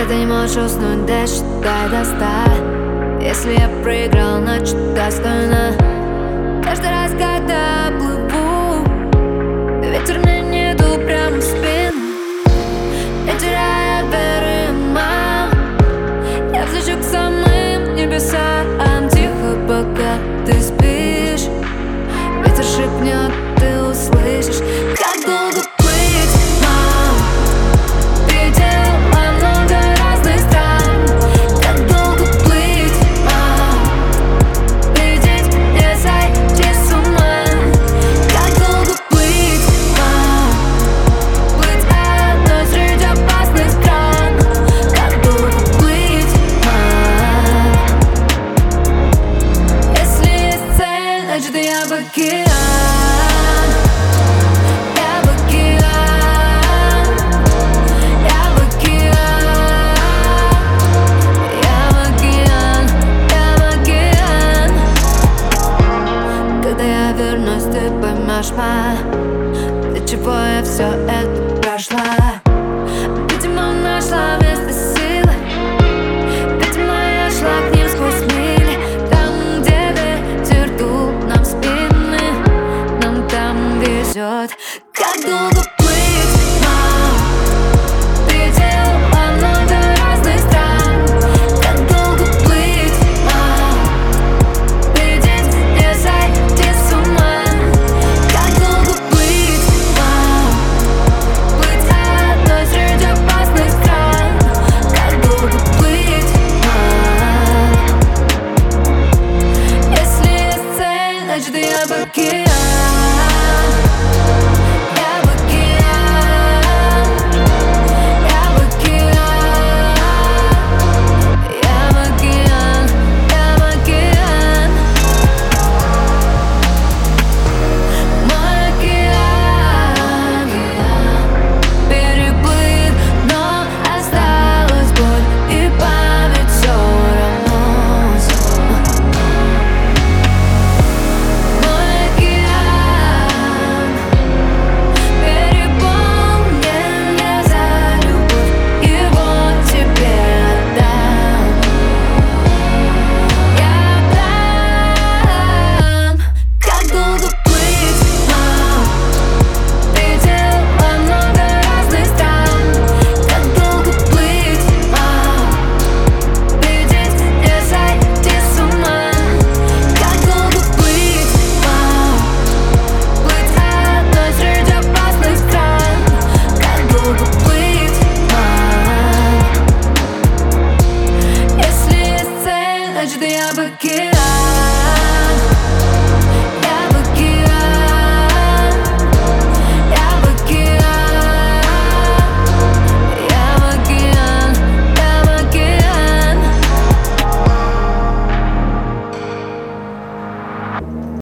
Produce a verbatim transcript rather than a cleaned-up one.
Когда ты не можешь уснуть, досчитай до ста. Если я проиграл, значит достойно. Каждый раз, когда плыву, ветер мне не дул прямо в спину. Я теряю веры, мам. Я взлечу к самым небесам. Тихо, пока ты спишь. Ветер шепнет, ты услышишь. Как долго плыть, мам? Видела много разных стран. Как долго плыть, мам? Видеть, не сойти с ума. Как долго плыть, мам? Плыть одной среди опасных стран. Как долго плыть, мам? Если есть цель, значит я в океан. Ты поймешь, ма, для чего я все это прошла. Видимо, нашла место силы. Видимо, я шла к ним сквозь мили. Там, где ветер дул нам в спины, нам там везет. Как долго плыть, мам? Видела много разных стран. Как долго плыть, мам? Видеть, не сойти с ума. Значит, я в океан. Я в океан. Я в океан. Я в океан. Я в океан. Мой океан переплыт, но осталась боль и память все равно. Значит, я в океан.